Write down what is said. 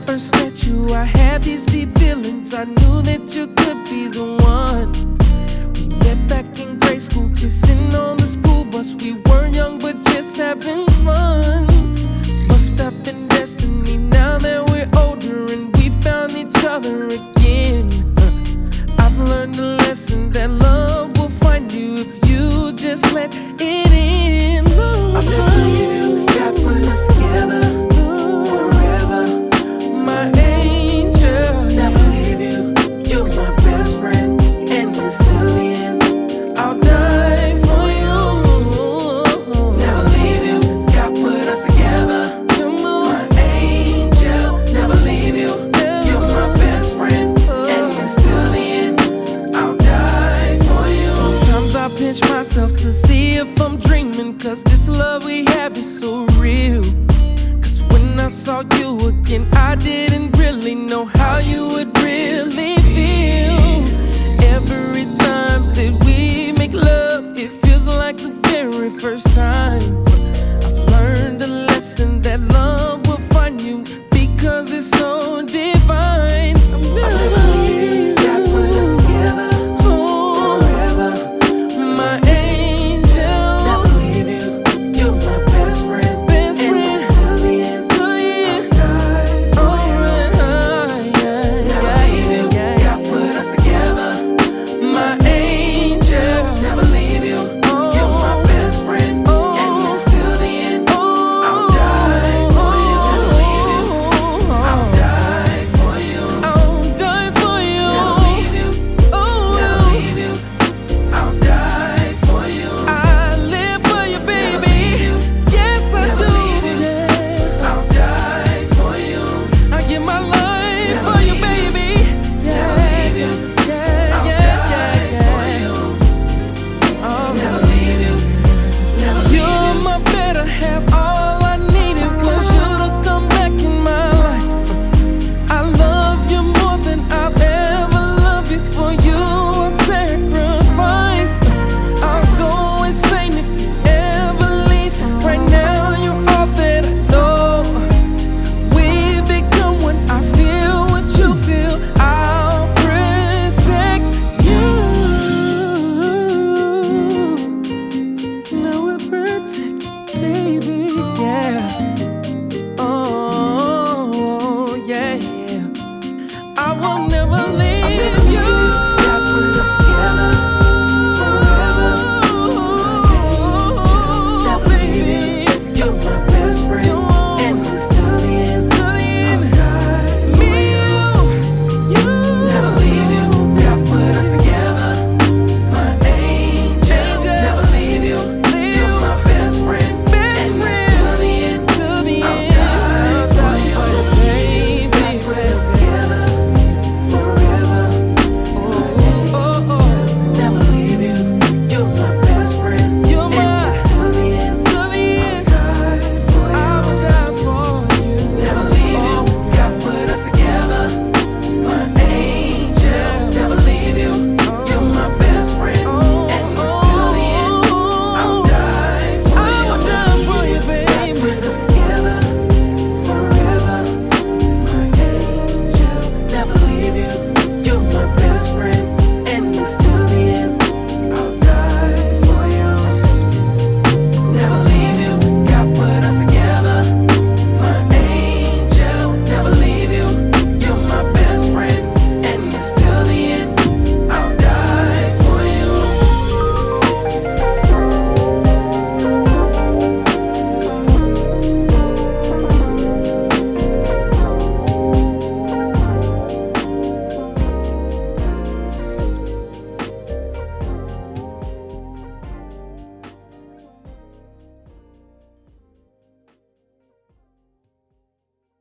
first met you, I had these deep feelings. I knew that you could be the one. We met back in grade school, kissing on the school bus. We were young but just having fun. Must have been destiny now that we're older and we found each other again. I've learned a lesson that love will find you if you just let it in. I'll never leave you, God put us together forever. My angel, Never leave you, you're my best friend, and until the end, I'll die for you. never leave you, God put us together. Come on, My angel, never leave you, you're my best friend, and until the end, I'll die for you. sometimes I pinch myself to see if I'm dreaming, cause this love we have is so real. Cause when I saw you again, I didn't really know how you would really feel. Every time that we make love, it feels like the very first time. I've learned a lesson that love will find you because it's so